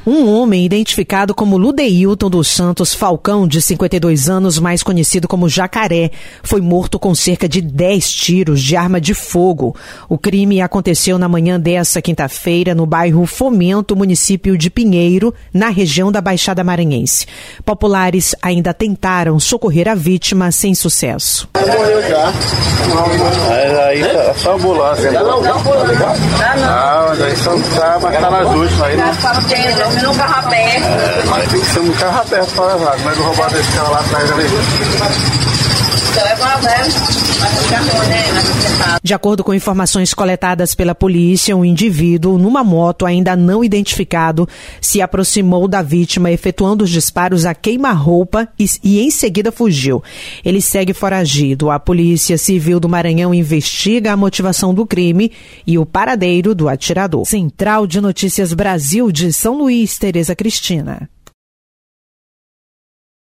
Um homem identificado como Ludeilton dos Santos Falcão, de 52 anos, mais conhecido como Jacaré, foi morto com cerca de 10 tiros de arma de fogo. O crime aconteceu na manhã desta quinta-feira no bairro Fomento, município de Pinheiro, na região da Baixada Maranhense. Populares ainda tentaram socorrer a vítima sem sucesso. Morreu já. Aí tá só a ambulância. Não, mas aí só mas tá nas últimas aí. No carro aberto. Mas tem que ser um carro aberto para levar. Mas não roubar desse carro lá atrás ali. De acordo com informações coletadas pela polícia, um indivíduo numa moto ainda não identificado se aproximou da vítima, efetuando os disparos a queima-roupa e em seguida fugiu. Ele segue foragido. A Polícia Civil do Maranhão investiga a motivação do crime e o paradeiro do atirador. Central de Notícias Brasil de São Luís, Tereza Cristina.